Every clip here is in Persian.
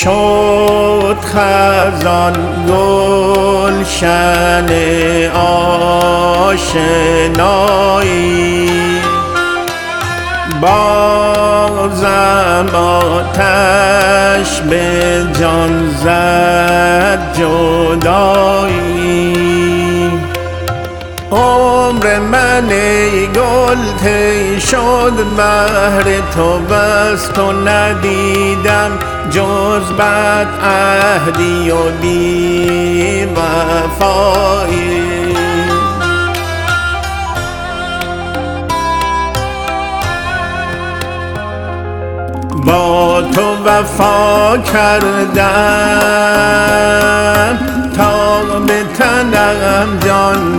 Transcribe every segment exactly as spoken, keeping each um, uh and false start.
شد خزان گلشن آشنایی، بازم آتش به جان زد جدایی. عمر من ای گل طی شد بهر تو، بس تو ندیدم جز بد عهدی و بی وفایی. با تو وفا کردم تا به تنم جان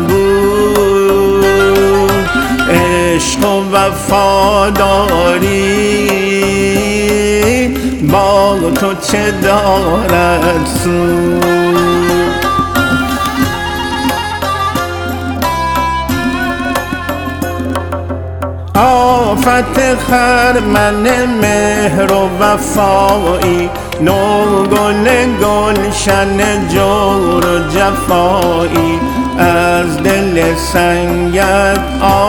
بود، عشق و وفاداری با تو چه دارد سود. آفت خرمن مهر و وفایی، نو گل گلشن جور و جفایی، از دل سنگت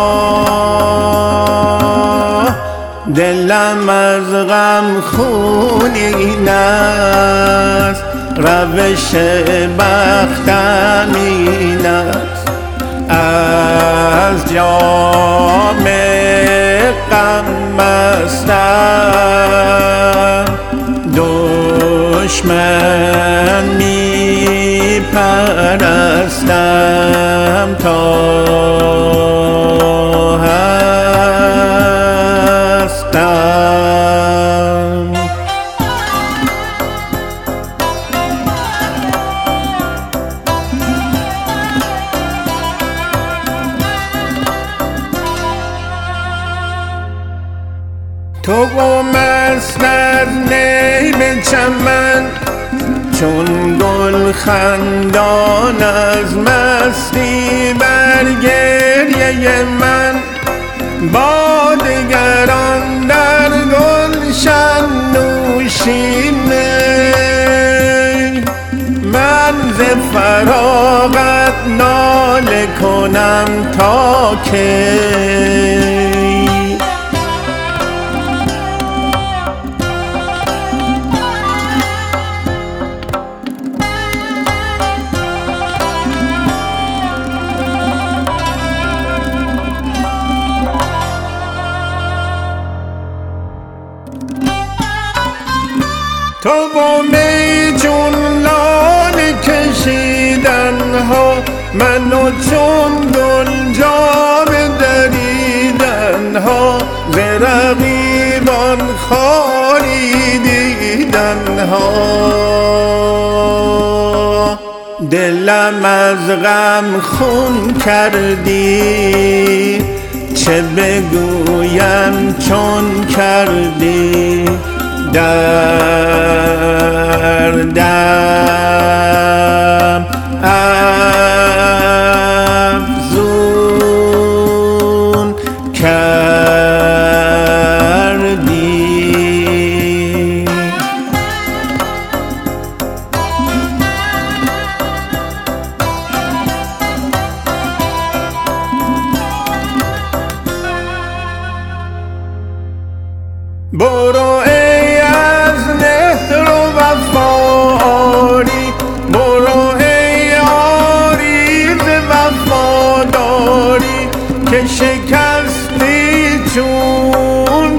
آه دلم از غم خونین است، روش بختم این است. از جام غم مستم دشمن می پرستم تا هستم. تو مست از نیم چمن، چون گل خندان از مستی بر گریه من. با دگران در گلشن نوشینه، من ز فراغت ناله کنم تا کی. تو با می چون لاله کشیدن ها، منو چون گل جام دریدن ها، ز رقیبان خاری دیدن ها. دلم از غم خون کردی، چه بگویم چون کردی. دردم افزون کردی. برو ای از مهر و وفایی، برو ای عریض وفاداری، که شکستی چون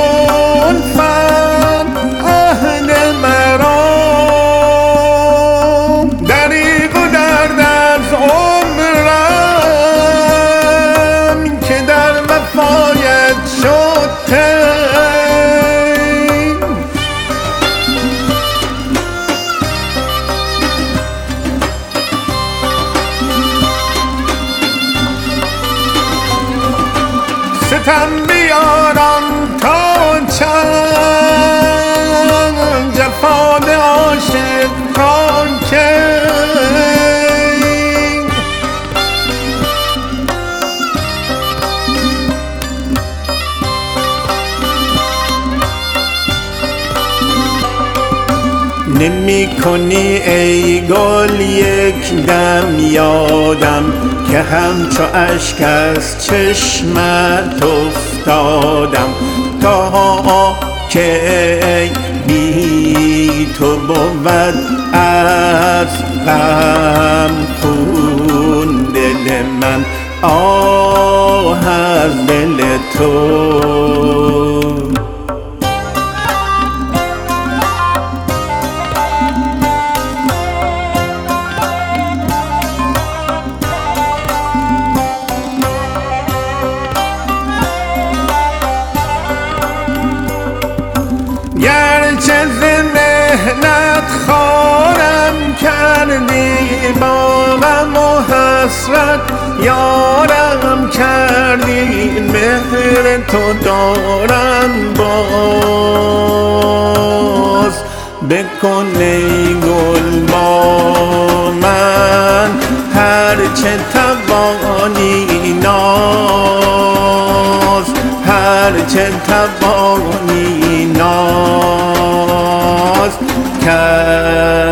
زلفم عهد مرا. دریغ و درد از عمرم که در وفایت شد ستم بیارم تا چند، جفای عاشق تا کی. کنی ای گل یک دم یادم که همچو اشک از چشمت افتادم تا که بی تو بود از غم خون دل من آه از دل تو. گرچه ز محنت خوارم کردی با غم و حسرت یارم کردی مهر تو دارم باز بکن ای گل با من هرچه توانی ناز هرچه توانی ناز کرد